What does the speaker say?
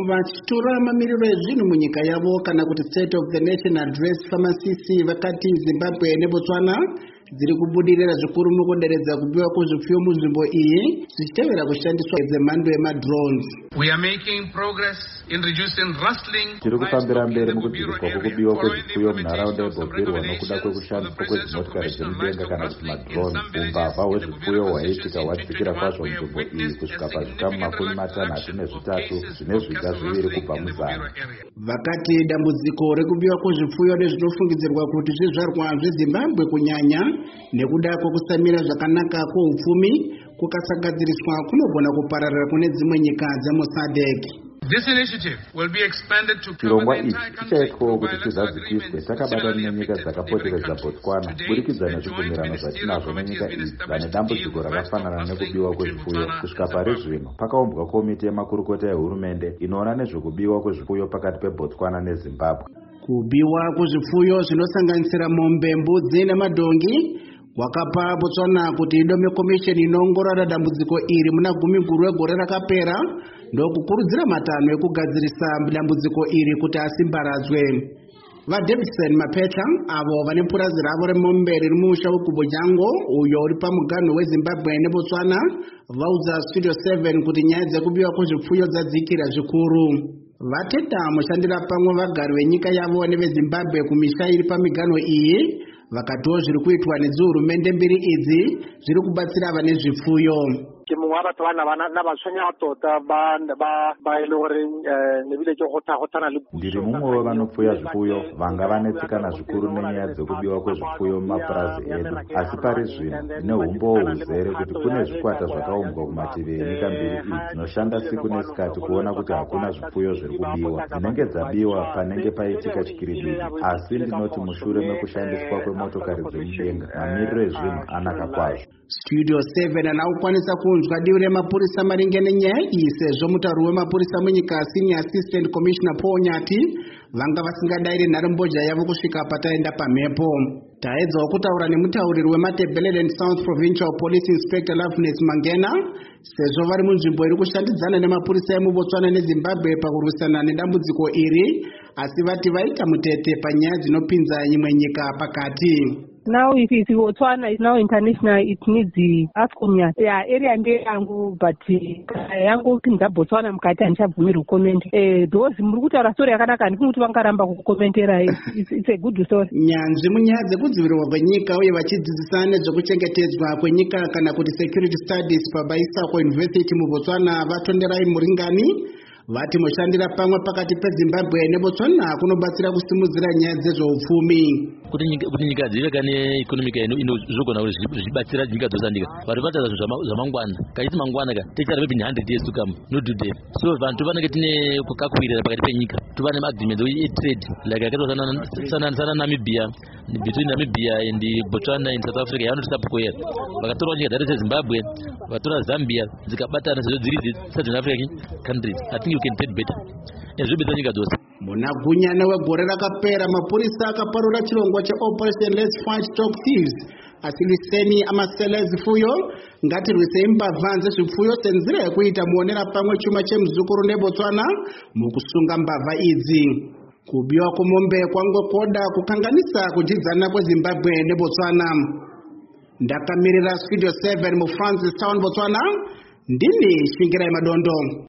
vachitora mamiriro ezvinhu munyika yavo kana kuti State of the Nation Address Pharmacy vakati Zimbabwe neBotswana dziri kubudirira zvikuru mukuderedza kubiwa kwezvipfuyo munzvimbo iyi zvichitevera kushandiswa dzemhando yemadrones. We are making progress in reducing rustling. Tiri kufambira mberi mukudziviswa kwekubiwa kwezvipfuyo munharaunda yebhobhirwa nokuda kwezkushandiswa kwedzimotikari dzemudenga kana kuti madrones. Umbavha hwezvipfuyo hwaitika hwadzikira kwazvo munzvimbo iyi kusvika pazvikamu 63 zvine zviga 2 kubva muzana. Vakati dambudziko rekubiwa kwezvipfuyo nezvinofungidzirwa kuti zvizvarwa zveZimbabwe kunyanya nekuda kwekusamira zvakanaka kwoupfumi kukasagadziriswa kunogona kupararira kune dzimwe nyika dzemuSADC. This initiative will be expanded to chirongwa ichi chichaitwawo kuti chizadzikiswe takabata nenyika dzakapoteredza Botswana kubudikidza nezvibvumirano zvatinazvo nenyika idzi vane dambudziko rakafanana nekubiwa kwezvipfuyo. Kusvika pari zvino pakaumbwa komiti yemakurukota ehurumende inoona nezvekubiwa kwezvipfuyo pakati peBotswana neZimbabwe. Kubiwa kwezvipfuyo zvinosanganisira mombe, mbudzi nemadhongi wakapa Botswana kuti idome komisheni inoongorora dambudziko iri muna gumiguru wegore rakapera ndokukurudzira matanho ekugadzirisa dambudziko iri kuti asimbaradzwe. VaDavidson Mapetra avo vane purazi ravo remombe riri mumusha weGubojango uyo uri pamuganho weZimbabwe neBotswana vaudza Studio 7 kuti nyaya dzekubiwa kwezvipfuyo dzadzikira zvikuru. Vateta mushandira pamwe vagari venyika yavo neveZimbabwe kumisha iri pamiganho iyi vakatiwo zviri kuitwa nedzihurumende mbiri idzi zviri kubatsira vane zvipfuyo. Ndiri mumwe wevanopfuya zvipfuyo vanga vanetsikana zvikuru nenyaya dzekubiwa kwezvipfuyo mumapurazi edu, asi pari zvino ndine umbowo huzere kuti kune zvikwata zvakaumbwa kumativi enyika mbiri idzi dzinoshanda siku nesikati kuona kuti hakuna zvipfuyo zviri kubiwa. Dzinenge dzabiwa panenge paitika chikiribidi, asi ndinoti mushure mekushandiswa kwemotokari dzemudenga mamiriro ezvinhu anaka kwazvo. Studio 7 anaukwanisa kunzwa divi remapurisa maringe nenyaya iyi sezvo mutauri wemapurisa munyika Senior Assistant Commissioner Paul Nyati vanga vasingadayiri nharembozha yavo kusvika pataenda pamhepo. Taedzawo kutaura nemutauriri weMatabeleland South Provincial Police Inspector Loveness Mangena sezvo vari munzvimbo iri kushandidzana nemapurisa emuBotswana neZimbabwe pakurwisana nedambudziko iri, asi vati vaita mutete panyaya dzinopinza imwe nyika pakati. Now if Botswana is now international, it needs the ASCOM. Yeah, area ndeyangu but yangu pinza Botswana mukati anichabvumirwa comment. Those muri kutaura story yakanaka ndifuna kuti vangaramba kukomentera. It's a good story. Nyanzvi munyaya dzekudzivirirwa kwenyika uye vachidzidzisa nezvekuchengetedzwa kwenyika kana kuti security studies paBaisako University muBotswana vatonderai muringani vati mushandira pamwe pakati peZimbabwe neBotswana kunobatsira kusimudzira nyaya dzezveupfumi. Kuti nyika dzive kane economic inozogona kuti zvibatsira nyika dzosandika vari vatadza zvamangwana kaiti mangwana ka techara maybe 100 years to come no do them. So vantu vanenge tine kukakwirira pakati penyika tuva neagreement etrade like yakaita sana Namibia, between Namibia and Botswana in South Africa yanoti tapukoya vakatora nyika dzari seZimbabwe vakatora Zambia dzikabatana sezvo dziri Southern African countries. I think you can trade better. Ezvibetsa nyika dzose. Muna gunyana wegore rakapera mapurisa akaparura chirongwa cheOperation Let's Fight Stop Thieves asiliseni amasela ezipfuyo ngatirwisei mbavha dzezvipfuyo senzira yekuita muonera pamwe chuma chemuzukuru neBotswana mukusunga mbavha idzi. Kubiwa kwemombe kwangokoda kukanganisa kudzidzana kweZimbabwe neBotswana. Ndakamirira Studio 7 muFrancis Town Botswana ndini Shingirai Madondo.